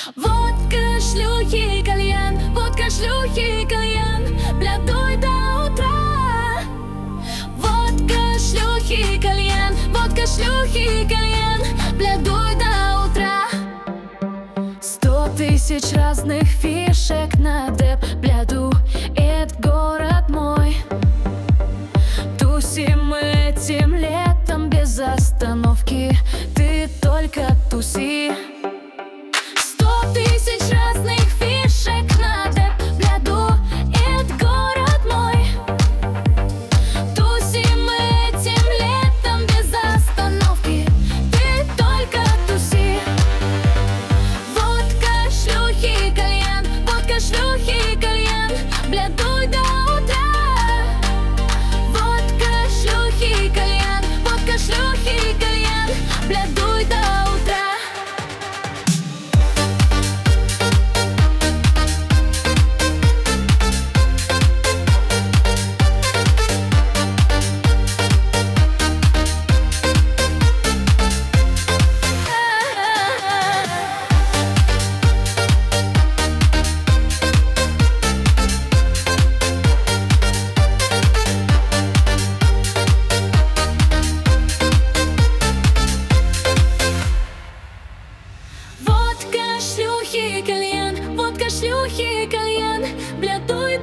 Водка, шлюхи, кальян, водка, шлюхи, кальян, бля, дуй до утра. Водка, шлюхи, кальян, водка, шлюхи, кальян, бля, дуй до утра. 100 тысяч разных фишек на деп, бля, ду, это город мой. Тусим мы этим летом без остановки, ты только туси. 100 тысяч разных фишек на деп, бля, ду, это город мой. Тусим мы этим летом без остановки, ты только туси. Водка, шлюхи, кальян, водка, шлюхи, кальян, бля, дуй до утра. Водка, шлюхи, кальян, водка, шлюхи, кальян, бля, дуй до утра. Водка, шлюхи, кальян, водка, шлюхи, кальян, бля, дуй